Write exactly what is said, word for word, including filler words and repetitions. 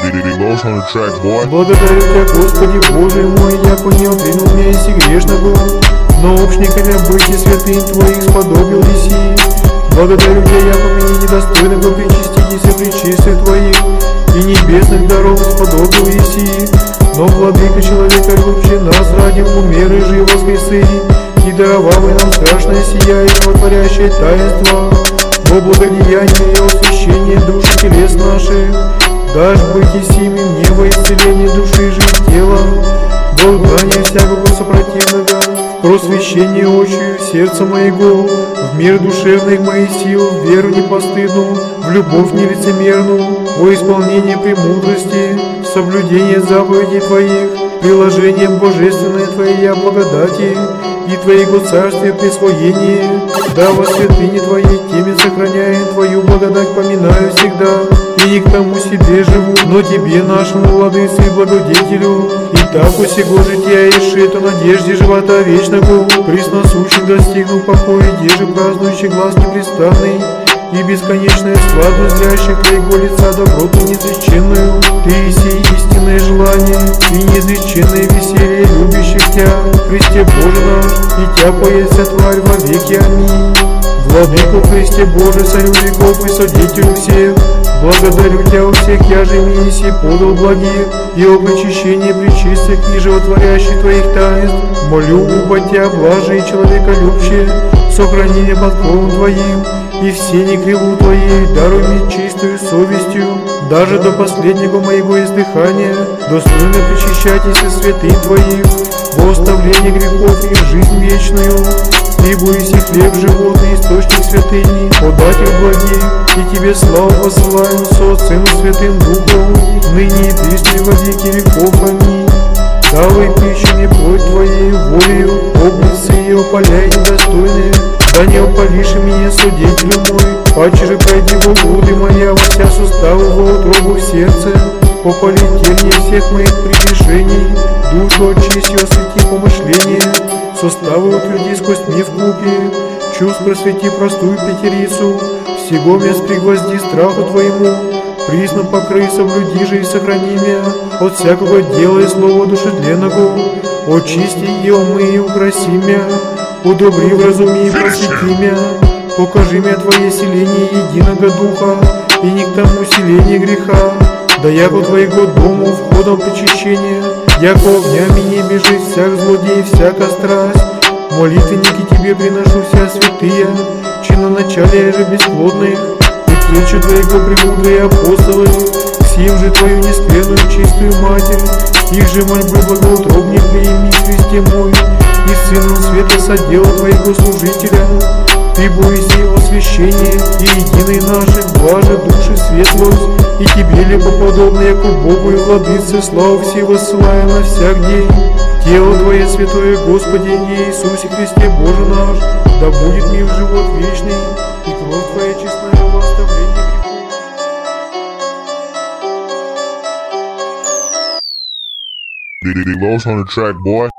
Благодарю Тебя, Господи Боже мой, яко не отринул меня еси грешного, но общниками быть и святым Твоих сподобил еси. Благодарю Тебя, яко меня недостойного причастить и сопричистых Твоих, и небесных даров сподобил еси. Но владыка человека любче нас ради умеры жив воскресы, и даровал нам страшное сияние животворящее таинство, во благодеяние и освящение души телес наших. Дашь быть и сими мне во исцеление души жизнь тела, во изгнание всякого сопротивного, в просвещение очию сердца моего, в мир душевных моих сил, в веру непостыдную, в любовь нелицемерную, во исполнение премудрости, в соблюдение заповедей Твоих, приложением божественной Твоей благодати и Твоего царствия присвоение, да во святыне Твоей теме сохраняя Твою благодать поминаю всегда, и не к тому себе живу, но Тебе, нашему владыце и благодетелю, и так у сего жития ишито надежде живота вечного, пресносущих достигнув покоя, деже празднующий глаз непрестанный, и бесконечная слава зрящих Твоего лица доброту неизреченную. Ты сей истинное желание и неизреченное веселье любящих Тя, Христе Боже наш, и Тя поется тварь во веки. Аминь. Владыко Христе Боже, царю веков и содетелю всех, благодарю Тя у всех, я же миссии подал благих, и об очищении пречистых и животворящих Твоих таинств, молю уба Тя, блаже и человеколюбче, сохрани меня под кровом Твоим, и все некриву Твоей даруй мне чистую совестью, даже до последнего моего издыхания, достойно причащайтесь святых Твоих, во оставление грехов и в жизнь вечную, ибо еси хлеб животный, источник святыни, податель благих, и Тебе славу посылаем со Сыном Святым Духом, ныне и присно во веки веков. Аминь. Давай пищу мне плоть Твоей волею, облицы и опаляй недостойные, да не опалишь меня, судителю мой, паче же пройди во груды моя, во вся суставы во утробу в сердце, попали тернии всех моих прегрешений, душу очисти, освети помышления, суставы утверди сквозь дни в купе, чувств просвети простую пятерицу, всего меня пригвозди страху Твоему, присно покрый, соблюди же и сохрани меня от всякого дела и слова душетленного, очисти и омый и украси меня, удобри, вразуми и просвети меня, покажи мне Твое селение единого духа, и не к тому селение греха, да яко Твоего дому входом причащения, яко огнями не бежит всяк злодей, всяка страсть, молитвенники Тебе приношу вся святые, чиноначалия же бесплодных, и плечи Твоего премудрые апостолы, к сим же Твою нескверную чистую Матерь, их же мольбы благоутробнее приими, Христе мой, и Сыном света содела Твоего служителя, Ты бойся его освящение, и единой нашей блаже души светлость, и Тебе либо подобно, яко Богу и Владыце, славу все воссылая на всяк день. Тело Твое святое, Господи, Иисусе Христе Боже наш, да будет мне в живот вечный, и кровь Твоя честная во оставление грехов. Lost on the track, boy.